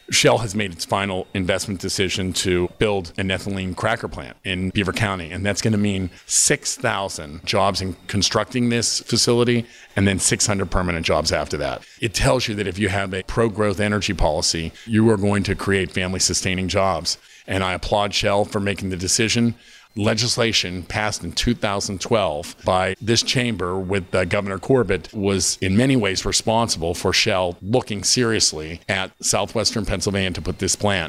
Shell has made its final investment decision to build an ethylene cracker plant in Beaver County, and that's going to mean 6,000 jobs in constructing this facility and then 600 permanent jobs after that. It tells you that if you have a pro-growth energy policy, you are going to create family-sustaining jobs. And I applaud Shell for making the decision. Legislation passed in 2012 by this chamber with Governor Corbett was in many ways responsible for Shell looking seriously at southwestern Pennsylvania to put this plant.